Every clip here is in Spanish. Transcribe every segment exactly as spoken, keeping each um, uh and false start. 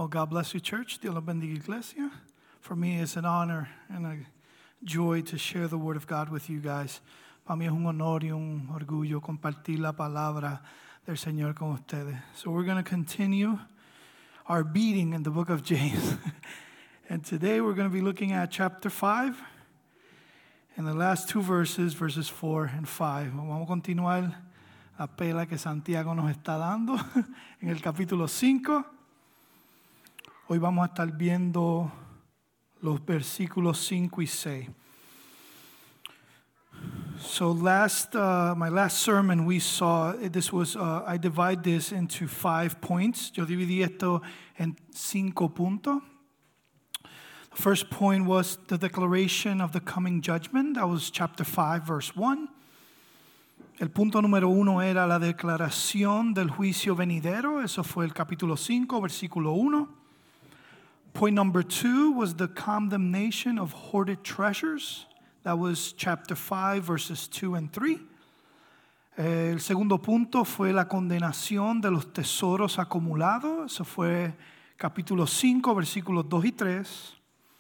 Well, God bless you, church. Dios los bendiga, iglesia. For me, it's an honor and a joy to share the Word of God with you guys. Para mí es un honor y un orgullo compartir la palabra del Señor con ustedes. So we're going to continue our beating in the book of James. And today we're going to be looking at chapter five and the last two verses, verses four and five. Vamos a continuar la pela que Santiago nos está dando en el capítulo cinco. Hoy vamos a estar viendo los versículos cinco y seis. So last, uh, my last sermon we saw, this was, uh, I divide this into five points. Yo dividí esto en cinco puntos. The first point was the declaration of the coming judgment. That was chapter five, verse one. El punto número uno era la declaración del juicio venidero. Eso fue el capítulo cinco, versículo uno. Point number two was the condemnation of hoarded treasures. That was chapter five, verses two and three. El segundo punto fue la condenación de los tesoros acumulados. Eso fue capítulo cinco, versículos dos y tres.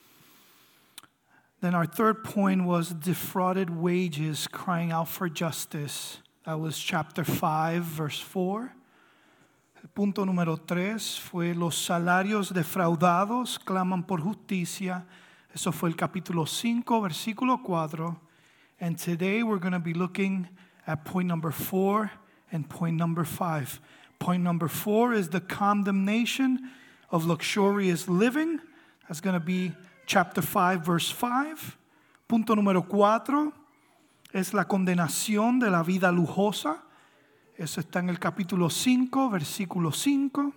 Then our third point was defrauded wages crying out for justice. That was chapter five, verse four. El punto número tres fue los salarios defraudados claman por justicia. Eso fue el capítulo cinco, versículo cuatro. And today we're going to be looking at point number four and point number five. Point number four is the condemnation of luxurious living. That's going to be chapter five, verse five. Punto número cuatro es la condenación de la vida lujosa. Eso está en el capítulo cinco, versículo cinco.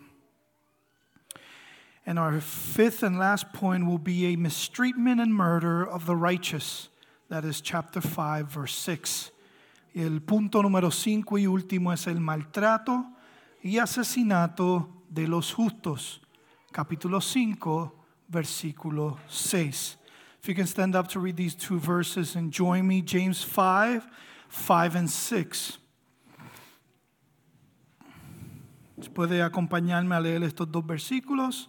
And our fifth and last point will be a mistreatment and murder of the righteous. That is chapter five, verse six. Y el punto número cinco y último es el maltrato y asesinato de los justos. Capítulo cinco, versículo seis. If you can stand up to read these two verses and join me, James five, five and six. Puede acompañarme a leer estos dos versículos.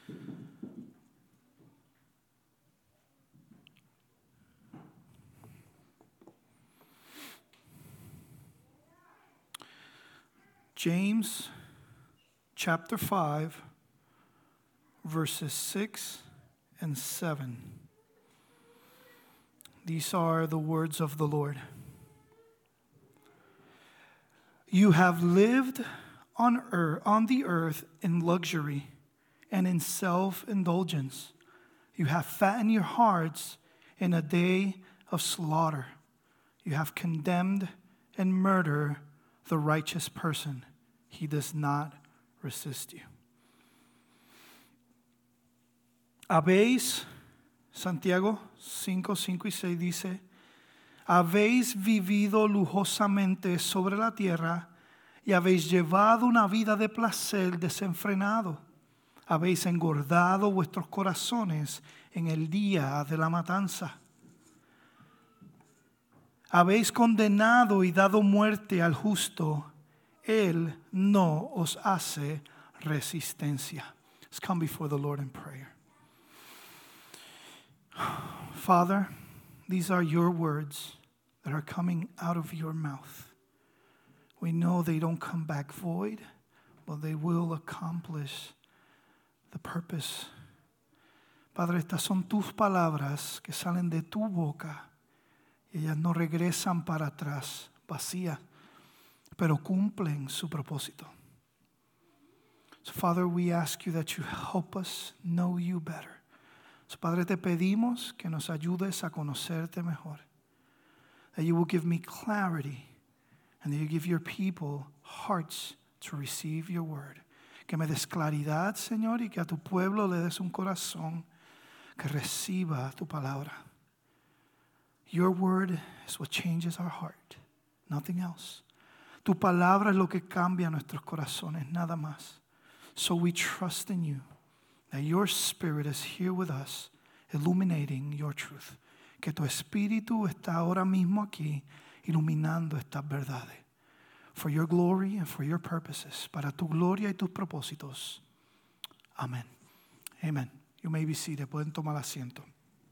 James chapter five, verses six and seven. These are the words of the Lord. You have lived on earth, on the earth in luxury and in self-indulgence. You have fattened your hearts in a day of slaughter. You have condemned and murdered the righteous person. He does not resist you. Habéis, Santiago cinco, cinco y seis dice, habéis vivido lujosamente sobre la tierra y habéis llevado una vida de placer desenfrenado. Habéis engordado vuestros corazones en el día de la matanza. Habéis condenado y dado muerte al justo. Él no os hace resistencia. Let's come before the Lord in prayer. Father, these are your words that are coming out of your mouth. We know they don't come back void, but they will accomplish the purpose. Padre, estas son tus palabras que salen de tu boca y ellas no regresan para atrás vacías, pero cumplen su propósito. So, Father, we ask you that you help us know you better. So, Padre, te pedimos que nos ayudes a conocerte mejor. That you will give me clarity and that you give your people hearts to receive your word. Que me des claridad, Señor, y que a tu pueblo le des un corazón que reciba tu palabra. Your word is what changes our heart, nothing else. Tu palabra es lo que cambia nuestros corazones, nada más. So we trust in you, that your spirit is here with us, illuminating your truth. Que tu espíritu está ahora mismo aquí, iluminando estas verdades. For your glory and for your purposes, para tu gloria y tus propósitos. Amén. Amen. You may be seated. Pueden tomar asiento.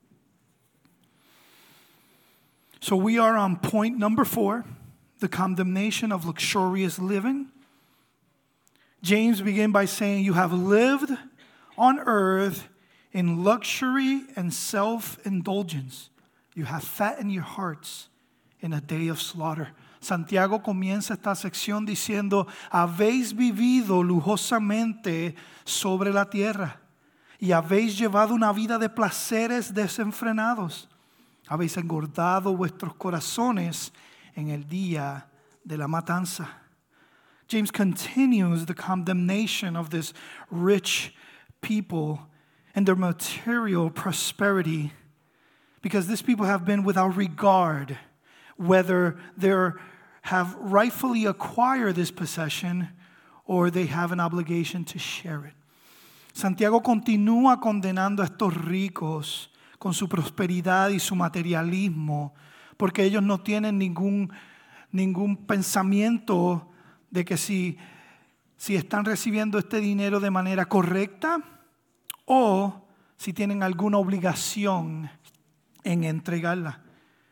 So we are on point number four, the condemnation of luxurious living. James began by saying, you have lived on earth in luxury and self-indulgence. You have fattened your hearts in a day of slaughter. Santiago comienza esta sección diciendo, habéis vivido lujosamente sobre la tierra y habéis llevado una vida de placeres desenfrenados. Habéis engordado vuestros corazones en el día de la matanza. James continues the condemnation of this rich people and their material prosperity, because these people have been without regard whether they have rightfully acquired this possession or they have an obligation to share it. Santiago continúa condenando a estos ricos con su prosperidad y su materialismo, porque ellos no tienen ningún, ningún pensamiento de que si, si están recibiendo este dinero de manera correcta o si tienen alguna obligación en entregarla.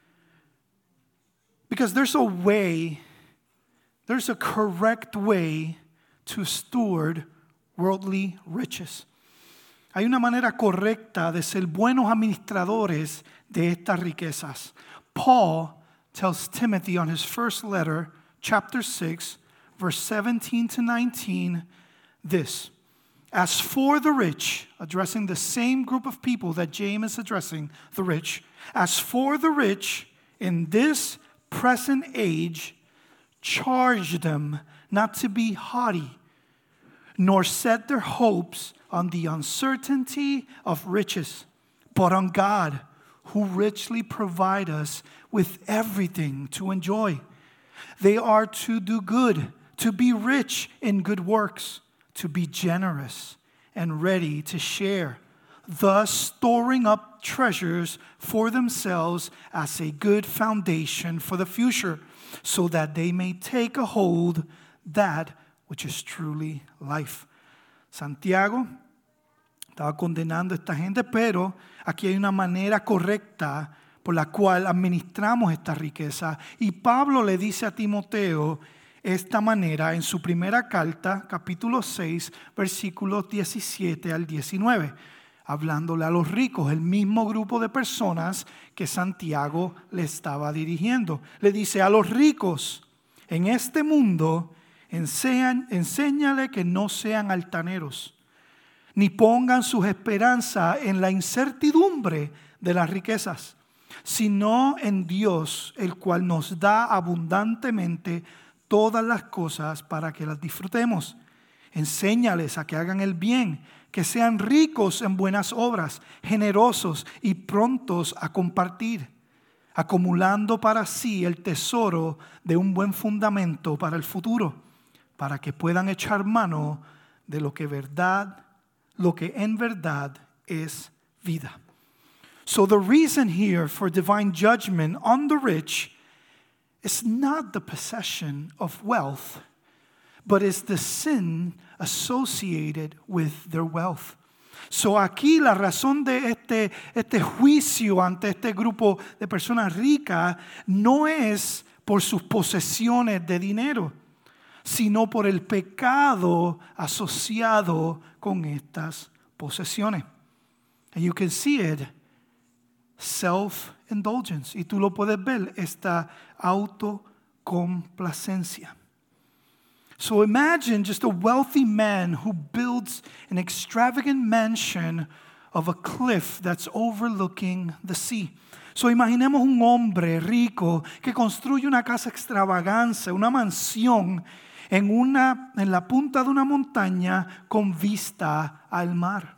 Because there's a way, there's a correct way to steward worldly riches. Hay una manera correcta de ser buenos administradores de estas riquezas. Paul tells Timothy on his first letter, chapter six, verse seventeen to nineteen, this. As for the rich, addressing the same group of people that James is addressing, the rich. As for the rich, in this present age, charge them not to be haughty, nor set their hopes on the uncertainty of riches, but on God, who richly provide us with everything to enjoy. They are to do good, to be rich in good works, to be generous and ready to share, thus storing up treasures for themselves as a good foundation for the future, so that they may take a hold that which is truly life. Santiago estaba condenando a esta gente, pero aquí hay una manera correcta por la cual administramos esta riqueza. Y Pablo le dice a Timoteo esta manera en su primera carta, capítulo seis, versículos diecisiete al diecinueve, hablándole a los ricos, el mismo grupo de personas que Santiago le estaba dirigiendo. Le dice a los ricos, en este mundo, enseñan, enséñale que no sean altaneros, ni pongan sus esperanzas en la incertidumbre de las riquezas, sino en Dios, el cual nos da abundantemente todas las cosas para que las disfrutemos. Enséñales a que hagan el bien, que sean ricos en buenas obras, generosos y prontos a compartir, acumulando para sí el tesoro de un buen fundamento para el futuro, para que puedan echar mano de lo que verdad, lo que en verdad es vida. So the reason here for divine judgment on the rich is not the possession of wealth, but is the sin associated with their wealth. So aquí la razón de este, este juicio ante este grupo de personas ricas no es por sus posesiones de dinero, sino por el pecado asociado con estas posesiones. And you can see it, self-indulgence. Y tú lo puedes ver, esta autocomplacencia. So imagine just a wealthy man who builds an extravagant mansion of a cliff that's overlooking the sea. So imaginemos un hombre rico que construye una casa extravagante, una mansión en, una, en la punta de una montaña con vista al mar.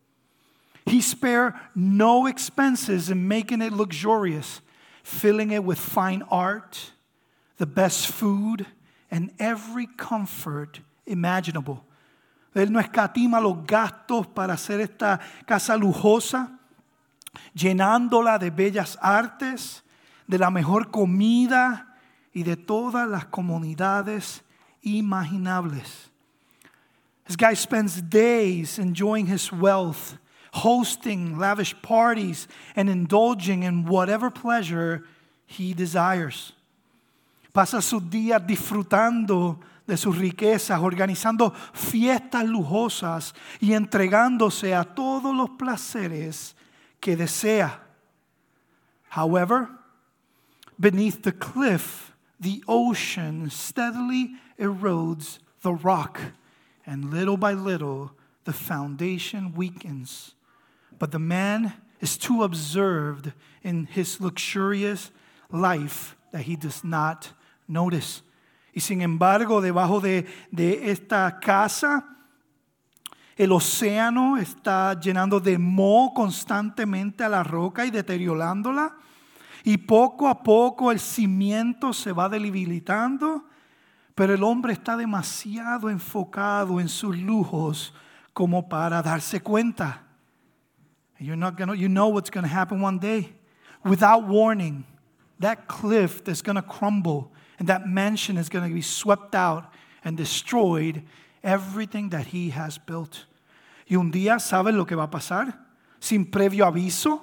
He spared no expenses in making it luxurious, filling it with fine art, the best food, and every comfort imaginable. Él no escatima los gastos para hacer esta casa lujosa, llenándola de bellas artes, de la mejor comida y de todas las comodidades imaginables. This guy spends days enjoying his wealth, hosting lavish parties, and indulging in whatever pleasure he desires. Pasa sus días disfrutando de sus riquezas, organizando fiestas lujosas y entregándose a todos los placeres que desea. However, beneath the cliff, the ocean steadily erodes the rock, and little by little, the foundation weakens. But the man is too absorbed in his luxurious life that he does not notice. Y sin embargo, debajo de, de esta casa, el océano está llenando de moho constantemente a la roca y deteriorándola. Y poco a poco el cimiento se va debilitando, pero el hombre está demasiado enfocado en sus lujos como para darse cuenta. You're not gonna, you know what's going to happen one day. Without warning, that cliff is going to crumble and that mansion is going to be swept out and destroyed, everything that he has built. Y un día, ¿saben lo que va a pasar? Sin previo aviso,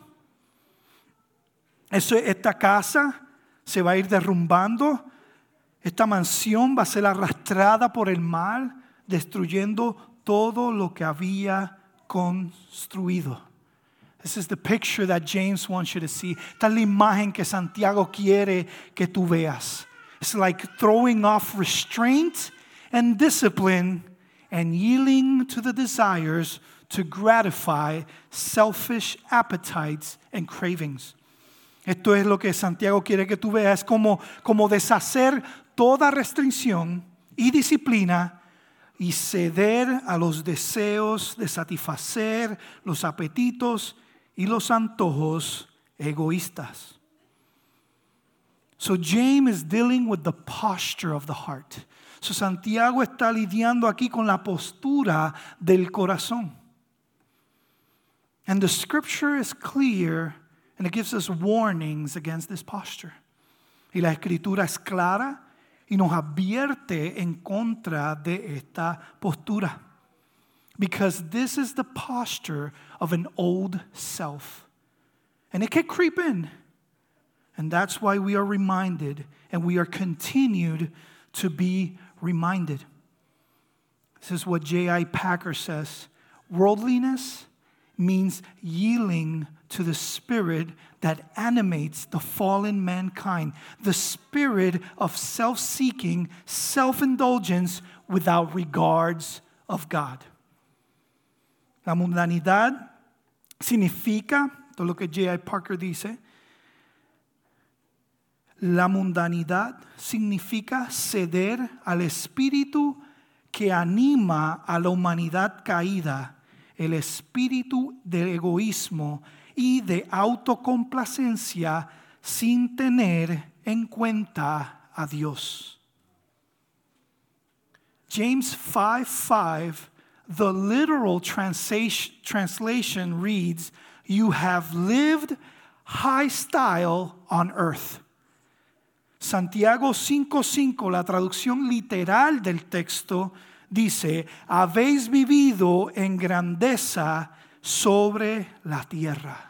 Eso, esta casa se va a ir derrumbando. Esta mansión va a ser arrastrada por el mar, destruyendo todo lo que había construido. This is the picture that James wants you to see. Esta es la imagen que Santiago quiere que tú veas. It's like throwing off restraint and discipline and yielding to the desires to gratify selfish appetites and cravings. Esto es lo que Santiago quiere que tú veas, como, como deshacer toda restricción y disciplina y ceder a los deseos de satisfacer los apetitos y los antojos egoístas. So James is dealing with the posture of the heart. So Santiago está lidiando aquí con la postura del corazón. And the scripture is clear and it gives us warnings against this posture. Y la escritura es clara y nos advierte en contra de esta postura. Because this is the posture of an old self. And it can creep in. And that's why we are reminded and we are continued to be reminded. This is what J I Packer says. Worldliness means yielding to the spirit that animates the fallen mankind. The spirit of self-seeking, self-indulgence without regards of God. La mundanidad significa, todo lo que J I Packer dice, la mundanidad significa ceder al espíritu que anima a la humanidad caída, el espíritu del egoísmo y de autocomplacencia sin tener en cuenta a Dios. James five five, the literal translation, translation reads, "You have lived high style on earth." Santiago cinco cinco, la traducción literal del texto, dice, habéis vivido en grandeza sobre la tierra.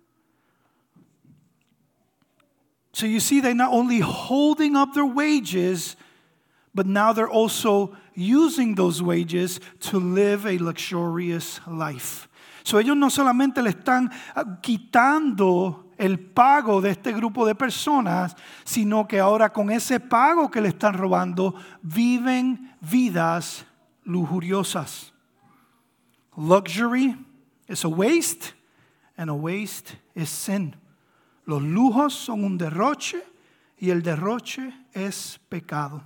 So you see, they're not only holding up their wages, but now they're also using those wages to live a luxurious life. So ellos no solamente le están quitando el pago de este grupo de personas, sino que ahora con ese pago que le están robando, viven vidas lujuriosas. Luxury is a waste, and a waste is sin. Los lujos son un derroche, y el derroche es pecado.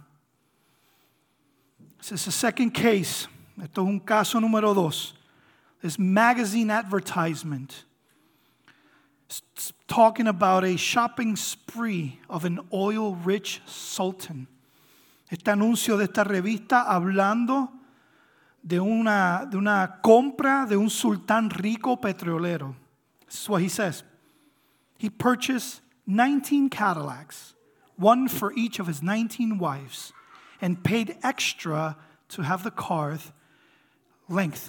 This is the second case. Esto es un caso número dos. This magazine advertisement. It's talking about a shopping spree of an oil-rich sultan. Este anuncio de esta revista hablando de una, de una compra de un sultán rico petrolero. This is what he says. He purchased nineteen Cadillacs, one for each of his nineteen wives, and paid extra to have the cars length.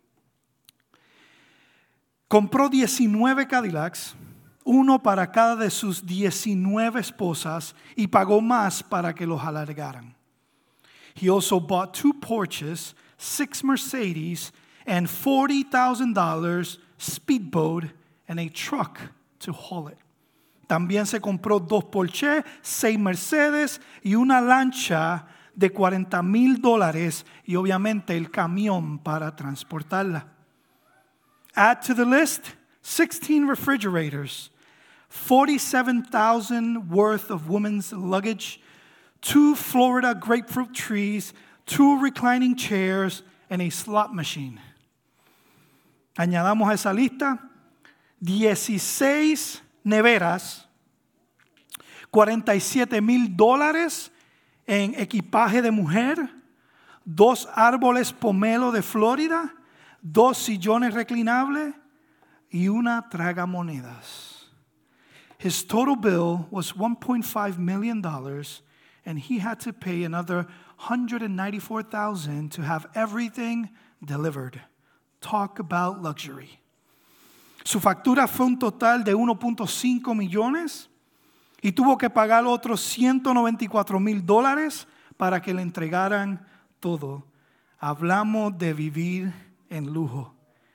Compró diecinueve Cadillacs, uno para cada de sus diecinueve esposas, y pagó más para que los alargaran. He also bought two Porsches, six Mercedes, and forty thousand dollars speedboat and a truck to haul it. También se compró dos Porsche, seis Mercedes y una lancha de cuarenta mil dólares y obviamente el camión para transportarla. Add to the list sixteen refrigerators, forty-seven thousand worth of women's luggage, two Florida grapefruit trees, two reclining chairs, and a slot machine. Añadamos a esa lista dieciséis neveras, cuarenta y siete mil dólares en equipaje de mujer, dos árboles pomelo de Florida, dos sillones reclinables y una tragamonedas. His total bill was one point five million dollars, and he had to pay another one hundred ninety-four thousand dollars to have everything delivered. Talk about luxury. Su factura fue un total de uno punto cinco millones y tuvo que pagar otros ciento noventa y cuatro mil dólares para que le entregaran todo. Hablamos de vivir en lujo.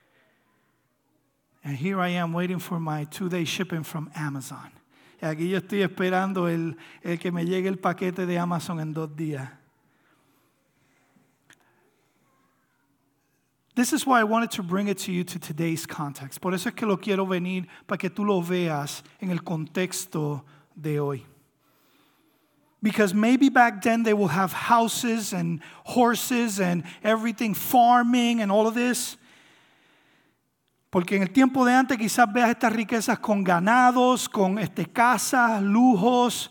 And here I am waiting for my two-day shipping from Amazon. Y aquí yo estoy esperando el, el que me llegue el paquete de Amazon en dos días. This is why I wanted to bring it to you to today's context. Por eso es que lo quiero venir para que tú lo veas en el contexto de hoy. Because maybe back then they will have houses and horses and everything, farming and all of this. Porque en el tiempo de antes quizás veas estas riquezas con ganados, con este, casas, lujos.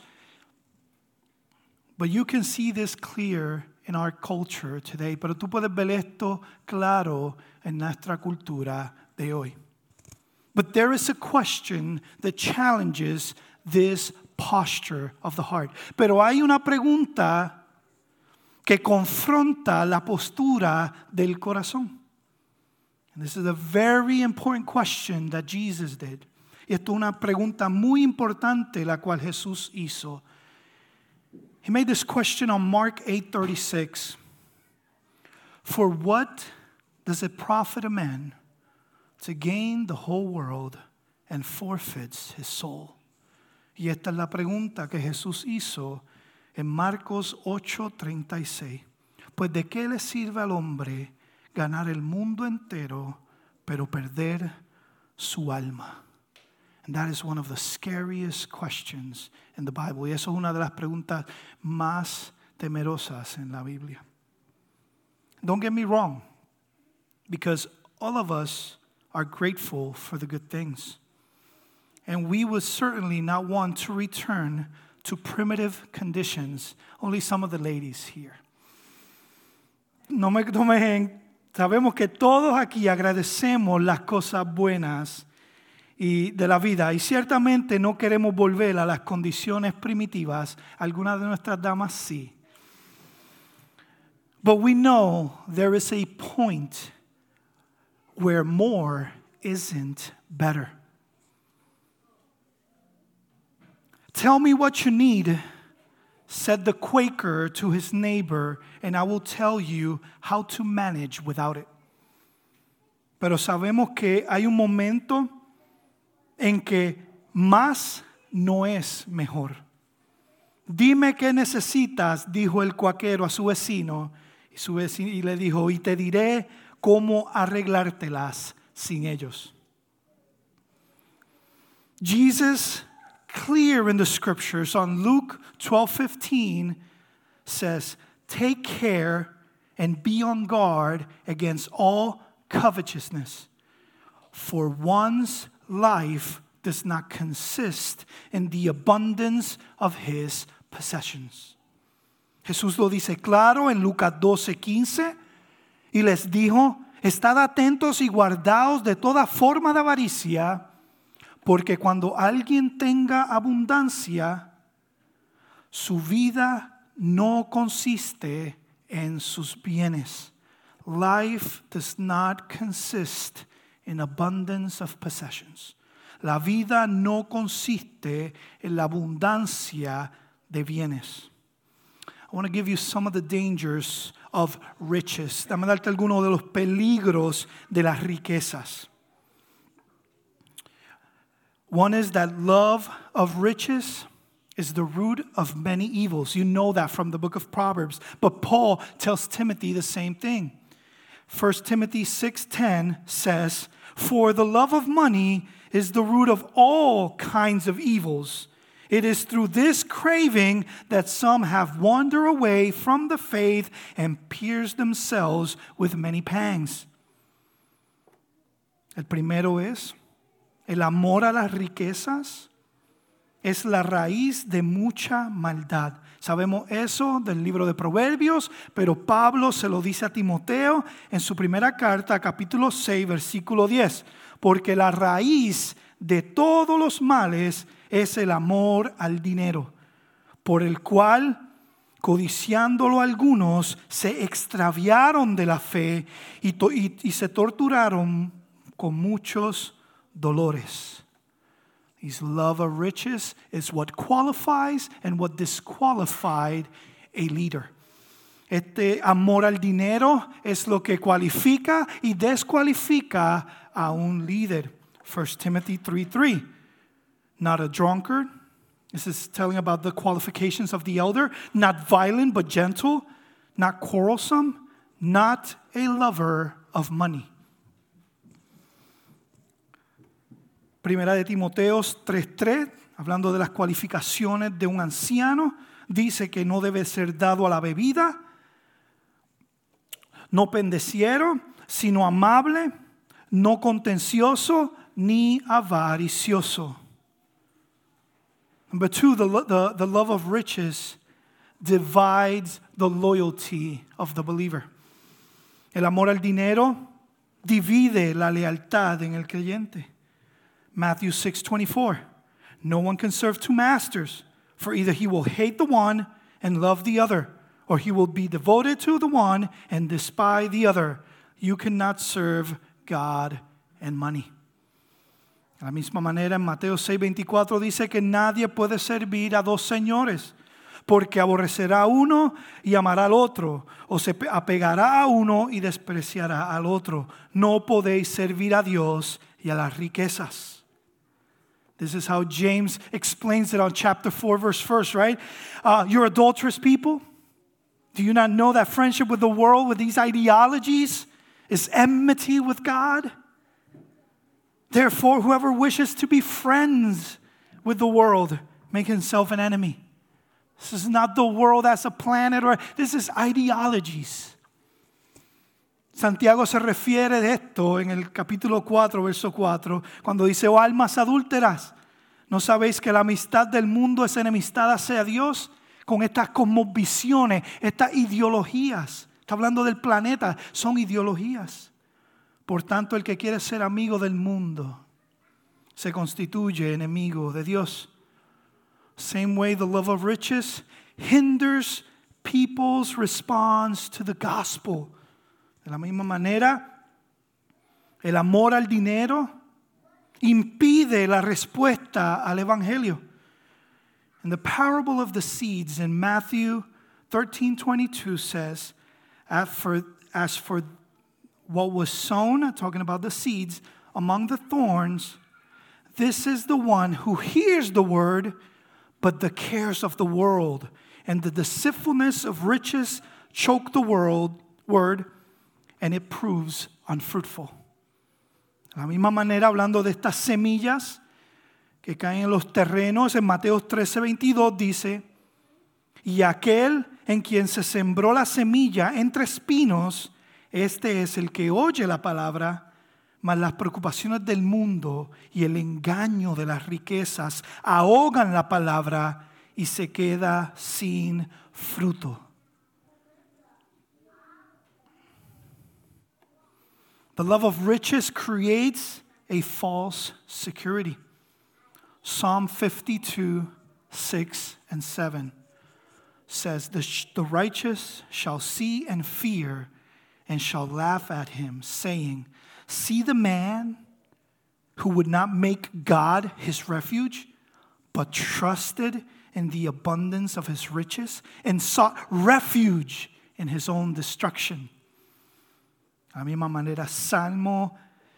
But you can see this clear in our culture today. Pero tú puedes ver esto claro en nuestra cultura de hoy. But there is a question that challenges this posture of the heart. Pero hay una pregunta que confronta la postura del corazón. And this is a very important question that Jesus did. Y esto es una pregunta muy importante la cual Jesús hizo. He made this question on Mark eight thirty-six. For what does it profit a man to gain the whole world and forfeits his soul? Y esta es la pregunta que Jesús hizo en Marcos ocho treinta y seis. Pues de qué le sirve al hombre ganar el mundo entero, pero perder su alma. And that is one of the scariest questions in the Bible. Y eso es una de las preguntas más temerosas en la Biblia. Don't get me wrong, because all of us are grateful for the good things. And we would certainly not want to return to primitive conditions. Only some of the ladies here. No me tomen. Sabemos que todos aquí agradecemos las cosas buenas y de la vida y ciertamente no queremos volver a las condiciones primitivas. Algunas de nuestras damas sí. But we know there is a point where more isn't better. Tell me what you need, said the Quaker to his neighbor, and I will tell you how to manage without it. Pero sabemos que hay un momento en que más no es mejor. Dime qué necesitas, dijo el cuaquero a su vecino, y, su vecino, y le dijo, y te diré cómo arreglártelas sin ellos. Jesus, clear in the scriptures on Luke twelve fifteen says, take care and be on guard against all covetousness, for one's life does not consist in the abundance of his possessions. Jesús lo dice claro en Lucas doce quince y les dijo, estad atentos y guardaos de toda forma de avaricia, porque cuando alguien tenga abundancia, su vida no consiste en sus bienes. Life does not consist in abundance of possessions. La vida no consiste en la abundancia de bienes. I want to give you some of the dangers of riches. Dame darte algunos de los peligros de las riquezas. One is that love of riches is the root of many evils. You know that from the book of Proverbs. But Paul tells Timothy the same thing. First Timothy six ten says, "For the love of money is the root of all kinds of evils. It is through this craving that some have wandered away from the faith and pierced themselves with many pangs." El primero es, el amor a las riquezas es la raíz de mucha maldad. Sabemos eso del libro de Proverbios, pero Pablo se lo dice a Timoteo en su primera carta, capítulo seis, versículo diez. Porque la raíz de todos los males es el amor al dinero, por el cual, codiciándolo algunos, se extraviaron de la fe y, to- y, y se torturaron con muchos dolores. His love of riches is what qualifies and what disqualified a leader. Este amor al dinero es lo que cualifica y descualifica a un líder. First Timothy three three. Not a drunkard. This is telling about the qualifications of the elder. Not violent but gentle. Not quarrelsome. Not a lover of money. Primera de Timoteo tres tres, hablando de las cualificaciones de un anciano, dice que no debe ser dado a la bebida, no pendenciero, sino amable, no contencioso, ni avaricioso. Number two, the, the, the love of riches divides the loyalty of the believer. El amor al dinero divide la lealtad en el creyente. Matthew six twenty-four. No one can serve two masters, for either he will hate the one and love the other, or he will be devoted to the one and despise the other. You cannot serve God and money. De la misma manera, en Mateo seis veinticuatro dice que nadie puede servir a dos señores, porque aborrecerá a uno y amará al otro, o se apegará a uno y despreciará al otro. No podéis servir a Dios y a las riquezas. This is how James explains it on chapter four, verse first, right? Uh, you're adulterous people. Do you not know that friendship with the world, with these ideologies, is enmity with God? Therefore, whoever wishes to be friends with the world, make himself an enemy. This is not the world as a planet, or this is ideologies. Santiago se refiere de esto en el capítulo cuatro, verso cuatro, cuando dice, oh almas adúlteras, ¿no sabéis que la amistad del mundo es enemistad hacia Dios? Con estas cosmovisiones, estas ideologías. Está hablando del planeta, son ideologías. Por tanto, el que quiere ser amigo del mundo se constituye enemigo de Dios. Same way the love of riches hinders people's response to the gospel. De la misma manera, el amor al dinero impide la respuesta al evangelio. And the parable of the seeds in Matthew thirteen twenty-two says, as for, as for what was sown, talking about the seeds, among the thorns, this is the one who hears the word, but the cares of the world and the deceitfulness of riches choke the world, word, and it proves unfruitful. De la misma manera, hablando de estas semillas que caen en los terrenos, en Mateo trece veintidós dice, y aquel en quien se sembró la semilla entre espinos, este es el que oye la palabra, mas las preocupaciones del mundo y el engaño de las riquezas ahogan la palabra y se queda sin fruto. The love of riches creates a false security. Psalm fifty-two, six and seven says, the, the righteous shall see and fear and shall laugh at him, saying, see the man who would not make God his refuge, but trusted in the abundance of his riches and sought refuge in his own destruction. A la misma manera, Salmo,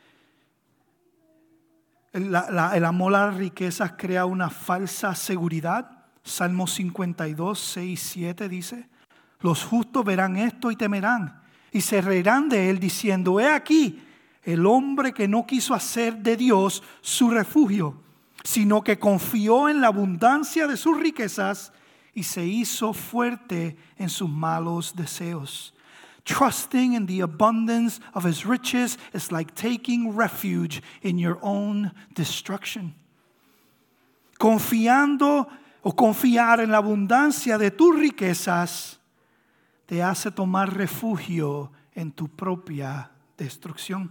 la, la, el amor a las riquezas crea una falsa seguridad. Salmo cincuenta y dos, seis y siete dice, los justos verán esto y temerán, y se reirán de él diciendo, he aquí, el hombre que no quiso hacer de Dios su refugio, sino que confió en la abundancia de sus riquezas y se hizo fuerte en sus malos deseos. Trusting in the abundance of his riches is like taking refuge in your own destruction. Confiando o confiar en la abundancia de tus riquezas te hace tomar refugio en tu propia destrucción.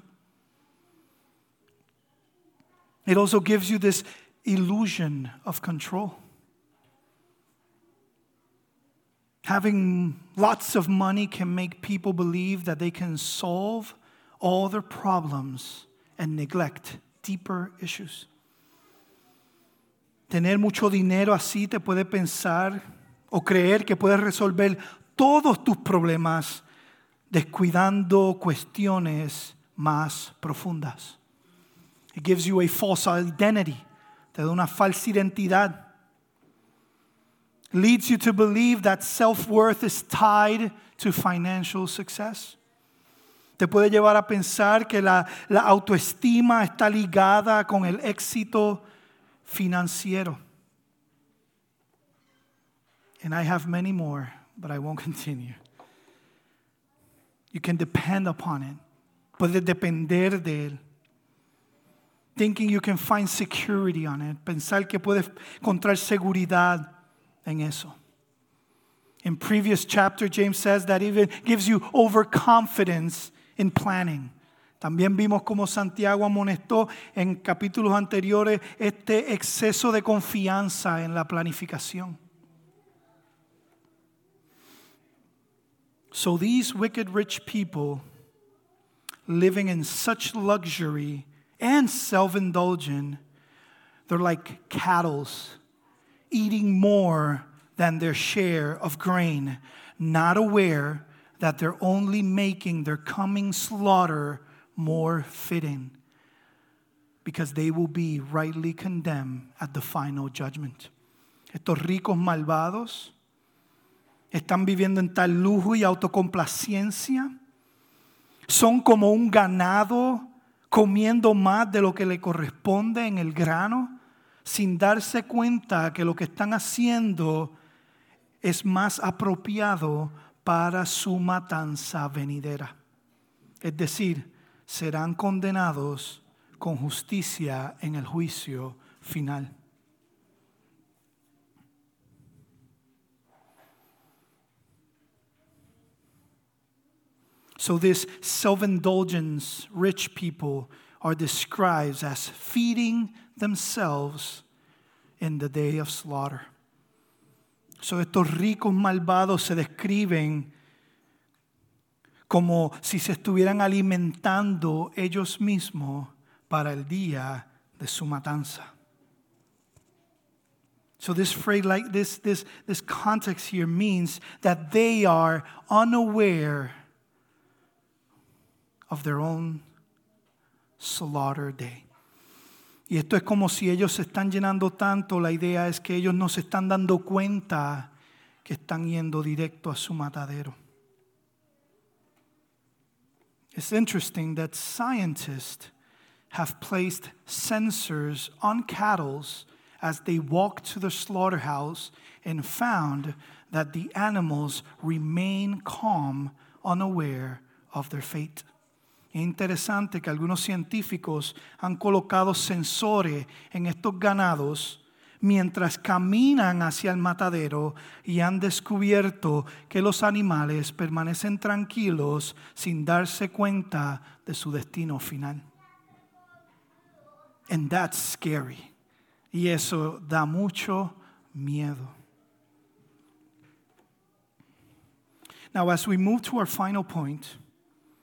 It also gives you this illusion of control. Having lots of money can make people believe that they can solve all their problems and neglect deeper issues. Tener mucho dinero así te puede pensar o creer que puedes resolver todos tus problemas descuidando cuestiones más profundas. It gives you a false identity. Te da una falsa identidad. Leads you to believe that self-worth is tied to financial success. Te puede llevar a pensar que la, la autoestima está ligada con el éxito financiero. And I have many more, but I won't continue. You can depend upon it. Puedes depender de él. Thinking you can find security on it. Pensar que puedes encontrar seguridad en eso. In previous chapter, James says that even gives you overconfidence in planning. También vimos como Santiago amonestó en capítulos anteriores este exceso de confianza en la planificación. So these wicked rich people living in such luxury and self-indulgent, they're like cattle eating more than their share of grain, not aware that they're only making their coming slaughter more fitting, because they will be rightly condemned at the final judgment. Estos ricos malvados están viviendo en tal lujo y autocomplacencia. Son como un ganado comiendo más de lo que le corresponde en el grano, sin darse cuenta que lo que están haciendo es más apropiado para su matanza venidera. Es decir, serán condenados con justicia en el juicio final. So this self-indulgence rich people are described as feeding themselves in the day of slaughter. So estos ricos malvados se describen como si se estuvieran alimentando ellos mismos para el día de su matanza. So this phrase, like this, this, this context here means that they are unaware of their own slaughter day. Y esto es como si ellos se están llenando tanto, la idea es que ellos no se están dando cuenta que están yendo directo a su matadero. It's interesting that scientists have placed sensors on cattle as they walk to the slaughterhouse and found that the animals remain calm, unaware of their fate. Es interesante que algunos científicos han colocado sensores en estos ganados mientras caminan hacia el matadero y han descubierto que los animales permanecen tranquilos sin darse cuenta de su destino final. And that's scary. Y eso da mucho miedo. Now, as we move to our final point,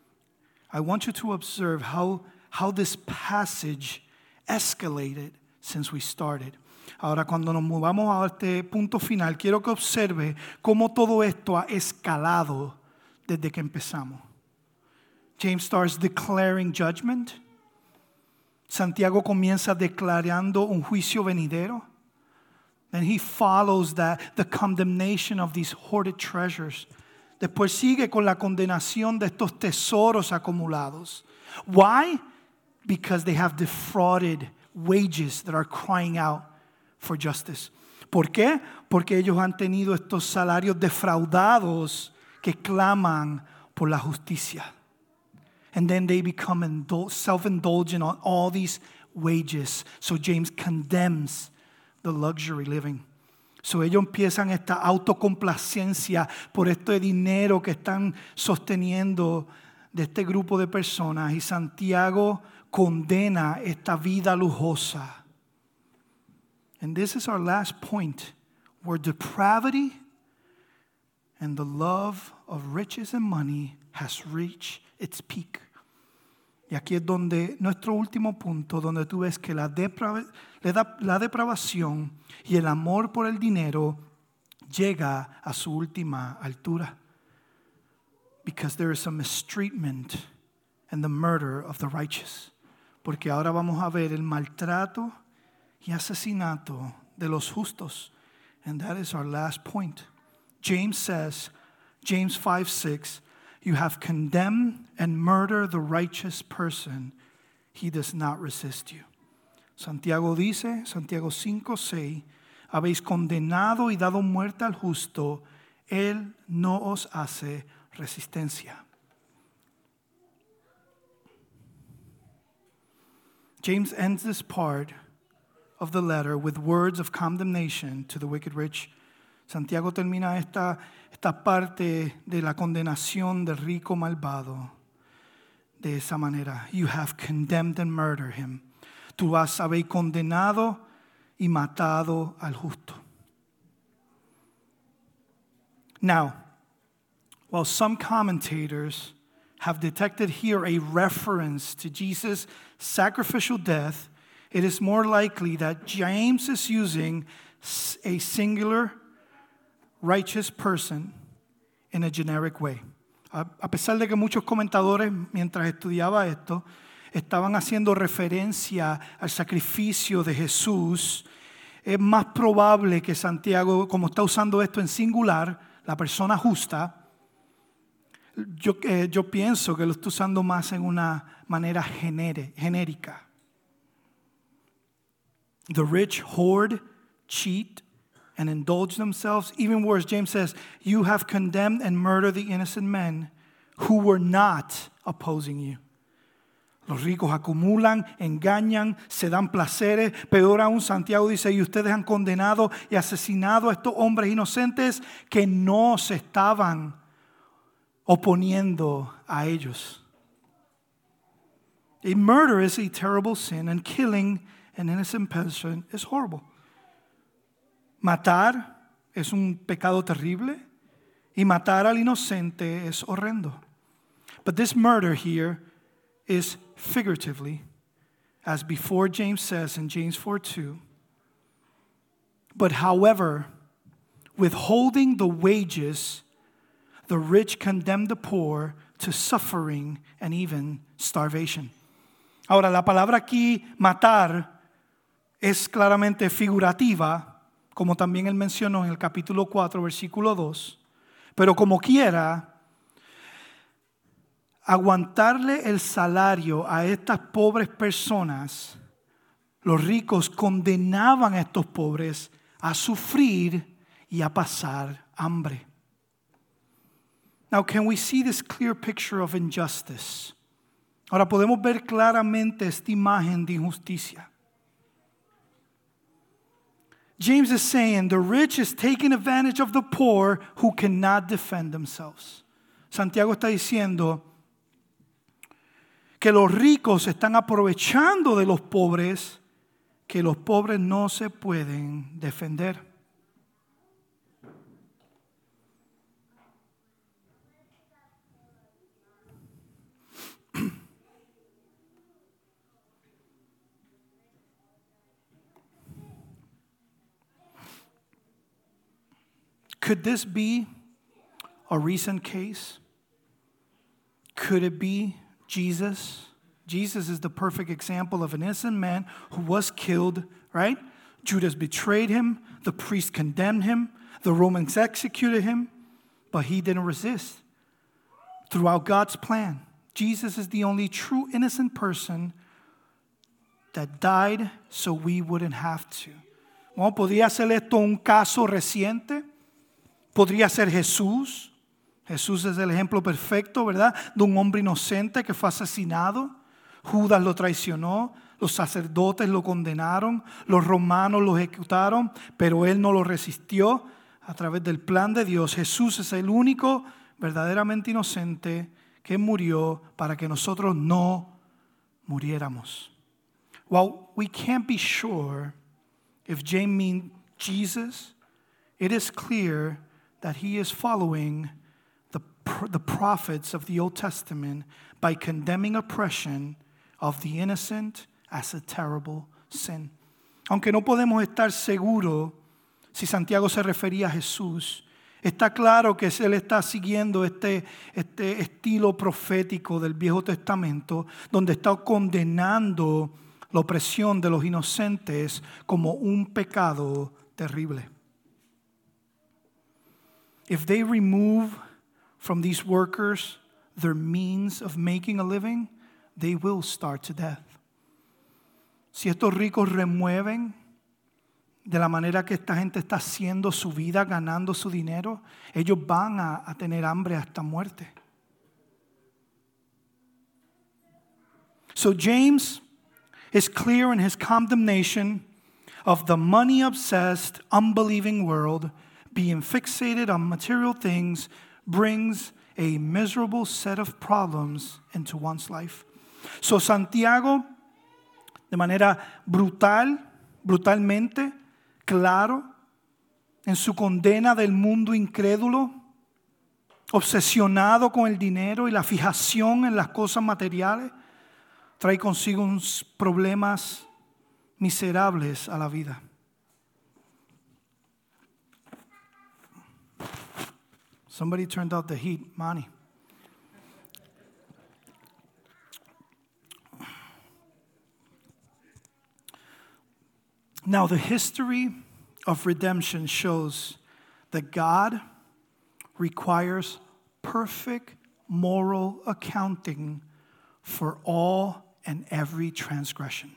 I want you to observe how, how this passage escalated since we started. Ahora, cuando nos movamos a este punto final, quiero que observe cómo todo esto ha escalado desde que empezamos. James starts declaring judgment. Santiago comienza declarando un juicio venidero. Then he follows that, the condemnation of these hoarded treasures. Después sigue con la condenación de estos tesoros acumulados. Why? Because they have defrauded wages that are crying out for justice. ¿Por qué? Porque ellos han tenido estos salarios defraudados que claman por la justicia. And then they become indul- self-indulgent on all these wages. So James condemns the luxury living. So ellos empiezan esta autocomplacencia por este dinero que están sosteniendo de este grupo de personas. Y Santiago condena esta vida lujosa. And this is our last point, where depravity and the love of riches and money has reached its peak. Y aquí es donde nuestro último punto, donde tú ves que la, depra- la depravación y el amor por el dinero llega a su última altura. Because there is a mistreatment and the murder of the righteous. Porque ahora vamos a ver el maltrato y asesinato de los justos. And that is our last point. James says, James five six, you have condemned and murdered the righteous person. He does not resist you. Santiago dice, Santiago cinco seis, habéis condenado y dado muerte al justo. Él no os hace resistencia. James ends this part of the letter with words of condemnation to the wicked rich. Santiago termina esta, esta parte de la condenación del rico malvado de esa manera. You have condemned and murdered him. Tú has habéis condenado y matado al justo. Now, while some commentators have detected here a reference to Jesus' sacrificial death, it is more likely that James is using a singular righteous person in a generic way. A pesar de que muchos comentadores, mientras estudiaba esto, estaban haciendo referencia al sacrificio de Jesús, es más probable que Santiago, como está usando esto en singular, la persona justa, yo, eh, yo pienso que lo está usando más en una manera genere, genérica. The rich hoard, cheat, and indulge themselves. Even worse, James says, you have condemned and murdered the innocent men who were not opposing you. Los ricos acumulan, engañan, se dan placeres. Peor aún, Santiago dice, y ustedes han condenado y asesinado a estos hombres inocentes que no se estaban oponiendo a ellos. A murder is a terrible sin, and killing an innocent person is horrible. Matar es un pecado terrible, y matar al inocente es horrendo. But this murder here is figuratively, as before James says in James four two. But however, withholding the wages, the rich condemn the poor to suffering and even starvation. Ahora, la palabra aquí, matar, es claramente figurativa, como también él mencionó en el capítulo cuatro, versículo dos. Pero como quiera, aguantarle el salario a estas pobres personas, los ricos condenaban a estos pobres a sufrir y a pasar hambre. Now, can we see this clear picture of injustice? Ahora podemos ver claramente esta imagen de injusticia. James is saying the rich is taking advantage of the poor who cannot defend themselves. Santiago está diciendo que los ricos están aprovechando de los pobres, que los pobres no se pueden defender. Could this be a recent case? Could it be Jesus? Jesus is the perfect example of an innocent man who was killed, right? Judas betrayed him. The priest condemned him. The Romans executed him. But he didn't resist. Throughout God's plan, Jesus is the only true innocent person that died so we wouldn't have to. Bueno, podría ser esto un caso reciente. Podría ser Jesús. Jesús es el ejemplo perfecto, ¿verdad? De un hombre inocente que fue asesinado. Judas lo traicionó. Los sacerdotes lo condenaron. Los romanos lo ejecutaron. Pero él no lo resistió. A través del plan de Dios, Jesús es el único verdaderamente inocente que murió para que nosotros no muriéramos. While we can't be sure if James means Jesus, it is clear that he is following the, the prophets of the Old Testament by condemning oppression of the innocent as a terrible sin. Aunque no podemos estar seguros si Santiago se refería a Jesús, está claro que él está siguiendo este, este estilo profético del Viejo Testamento, donde está condenando la opresión de los inocentes como un pecado terrible. If they remove from these workers their means of making a living, they will starve to death. Si estos ricos remueven de la manera que esta gente está haciendo su vida, ganando su dinero, ellos van a, a tener hambre hasta muerte. So James is clear in his condemnation of the money-obsessed, unbelieving world. Being fixated on material things brings a miserable set of problems into one's life. So Santiago, de manera brutal, brutalmente, claro, en su condena del mundo incrédulo, obsesionado con el dinero y la fijación en las cosas materiales, trae consigo unos problemas miserables a la vida. Somebody turned out the heat, Manny. Now, the history of redemption shows that God requires perfect moral accounting for all and every transgression.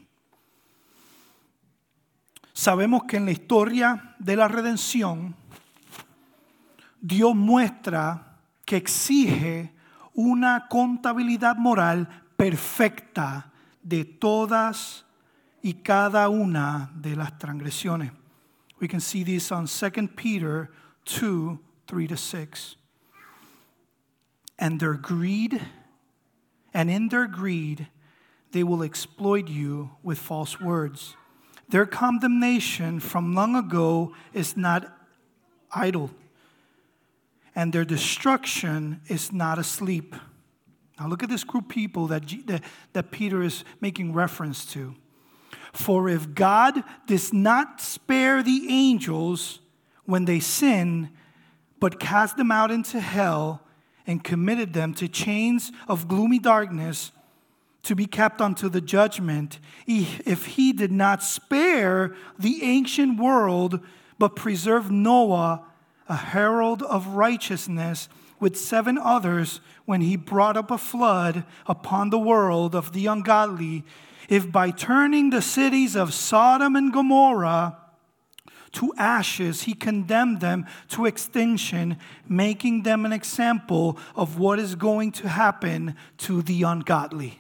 Sabemos que en la historia de la redención, Dios muestra que exige una contabilidad moral perfecta de todas y cada una de las transgresiones. We can see this on Second Peter two, three to six. And their greed, and in their greed, they will exploit you with false words. Their condemnation from long ago is not idle, and their destruction is not asleep. Now look at this group of people that, that, that Peter is making reference to. For if God does not spare the angels when they sin, but cast them out into hell and committed them to chains of gloomy darkness to be kept unto the judgment, if he did not spare the ancient world, but preserved Noah, a herald of righteousness, with seven others, when he brought up a flood upon the world of the ungodly, if by turning the cities of Sodom and Gomorrah to ashes, he condemned them to extinction, making them an example of what is going to happen to the ungodly.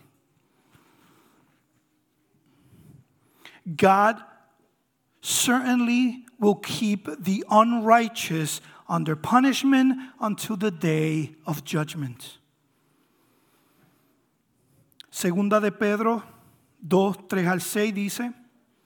God certainly will keep the unrighteous under punishment until the day of judgment. Segunda de Pedro dos, tres al seis dice: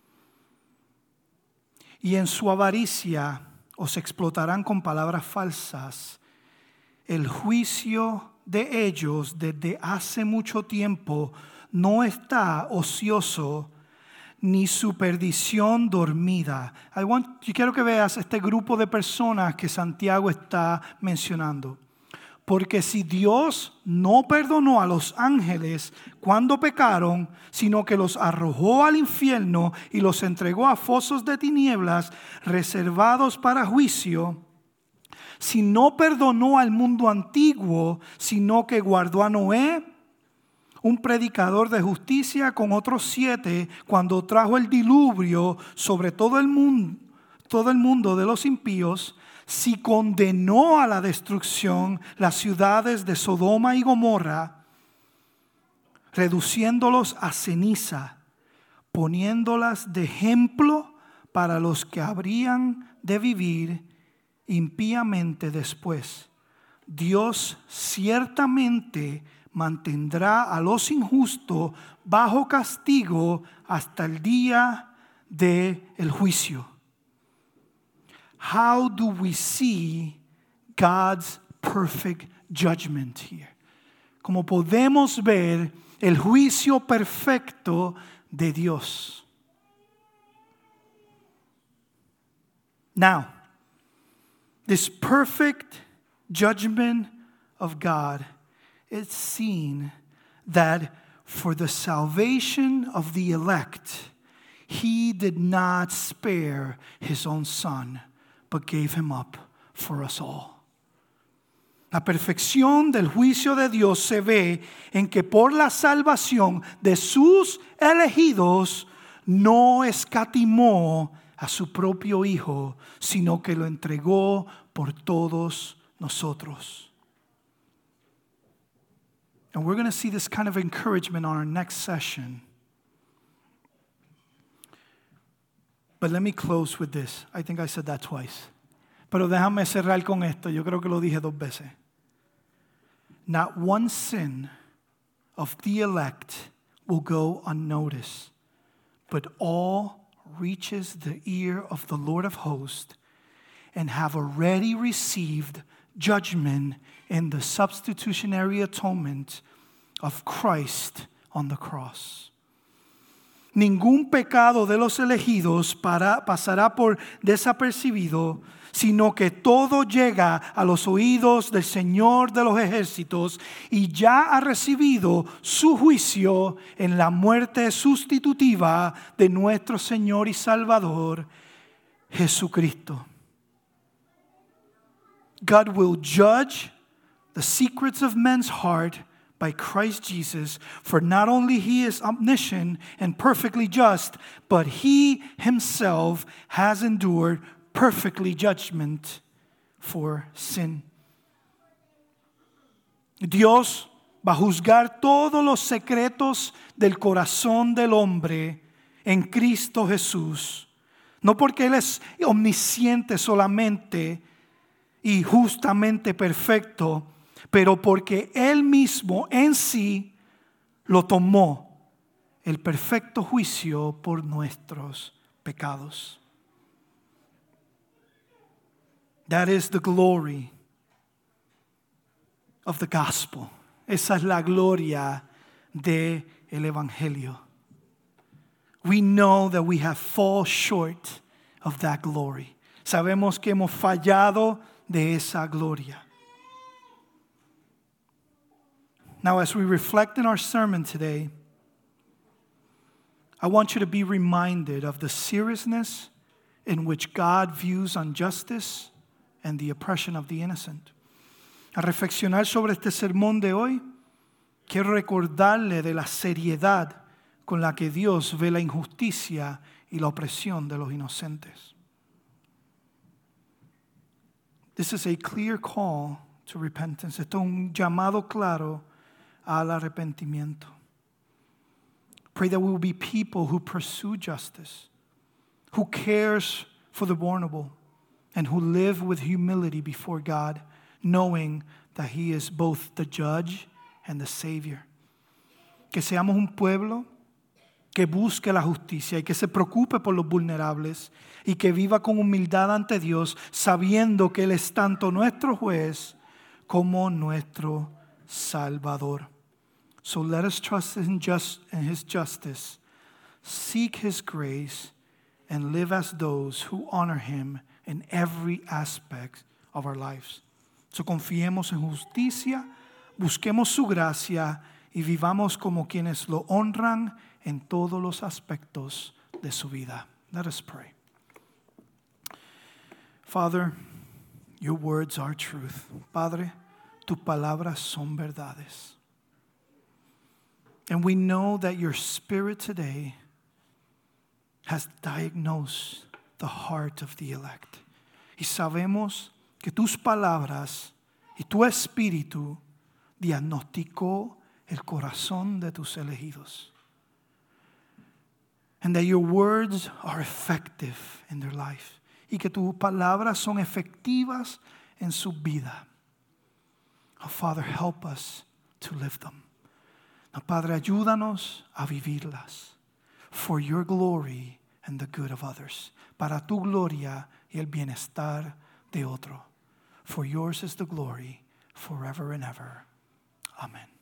y en su avaricia os explotarán con palabras falsas. El juicio de ellos desde hace mucho tiempo no está ocioso, ni su perdición dormida. I want, yo quiero que veas este grupo de personas que Santiago está mencionando. Porque si Dios no perdonó a los ángeles cuando pecaron, sino que los arrojó al infierno y los entregó a fosos de tinieblas reservados para juicio, si no perdonó al mundo antiguo, sino que guardó a Noé, un predicador de justicia, con otros siete, cuando trajo el diluvio sobre todo el mundo, todo el mundo de los impíos, si condenó a la destrucción las ciudades de Sodoma y Gomorra, reduciéndolos a ceniza, poniéndolas de ejemplo para los que habrían de vivir impíamente después, Dios ciertamente mantendrá a los injustos bajo castigo hasta el día del juicio. How do we see God's perfect judgment here? Como podemos ver el juicio perfecto de Dios. Now, this perfect judgment of God is seen that for the salvation of the elect, He did not spare His own Son, but gave Him up for us all. La perfección del juicio de Dios se ve en que por la salvación de sus elegidos no escatimó a su propio Hijo, sino que lo entregó por todos nosotros. And we're going to see this kind of encouragement on our next session. But let me close with this. I think I said that twice. Pero déjame cerrar con esto. Yo creo que lo dije dos veces. Not one sin of the elect will go unnoticed, but all reaches the ear of the Lord of hosts and have already received judgment in the substitutionary atonement of Christ on the cross. Ningún pecado de los elegidos para, pasará por desapercibido, sino que todo llega a los oídos del Señor de los ejércitos y ya ha recibido su juicio en la muerte sustitutiva de nuestro Señor y Salvador, Jesucristo. God will judge the secrets of men's heart by Christ Jesus, for not only He is omniscient and perfectly just, but He Himself has endured perfectly judgment for sin. Dios va a juzgar todos los secretos del corazón del hombre en Cristo Jesús, no porque Él es omnisciente solamente y justamente perfecto, pero porque Él mismo en sí lo tomó el perfecto juicio por nuestros pecados. That is the glory of the gospel. Esa es la gloria del evangelio. We know that we have fallen short of that glory. Sabemos que hemos fallado de esa gloria. Now, as we reflect in our sermon today, I want you to be reminded of the seriousness in which God views injustice and the oppression of the innocent. A reflexionar sobre este sermón de hoy, quiero recordarle de la seriedad con la que Dios ve la injusticia y la opresión de los inocentes. This is a clear call to repentance. Esto es un llamado claro al arrepentimiento. Pray that we will be people who pursue justice, who cares for the vulnerable, and who live with humility before God, knowing that He is both the judge and the Savior. Que seamos un pueblo que busque la justicia y que se preocupe por los vulnerables y que viva con humildad ante Dios, sabiendo que Él es tanto nuestro juez como nuestro Salvador. So let us trust in, just, in His justice, seek His grace, and live as those who honor Him in every aspect of our lives. So confiemos en justicia, busquemos su gracia y vivamos como quienes lo honran en todos los aspectos de su vida. Let us pray. Father, your words are truth. Padre, tus palabras son verdades. And we know that your Spirit today has diagnosed the heart of the elect. Y sabemos que tus palabras y tu Espíritu diagnosticó el corazón de tus elegidos. And that your words are effective in their life. Y que tus palabras son efectivas en su vida. Oh, Father, help us to live them. Now, Padre, ayúdanos a vivirlas for your glory and the good of others. Para tu gloria y el bienestar de otro. For yours is the glory forever and ever. Amen.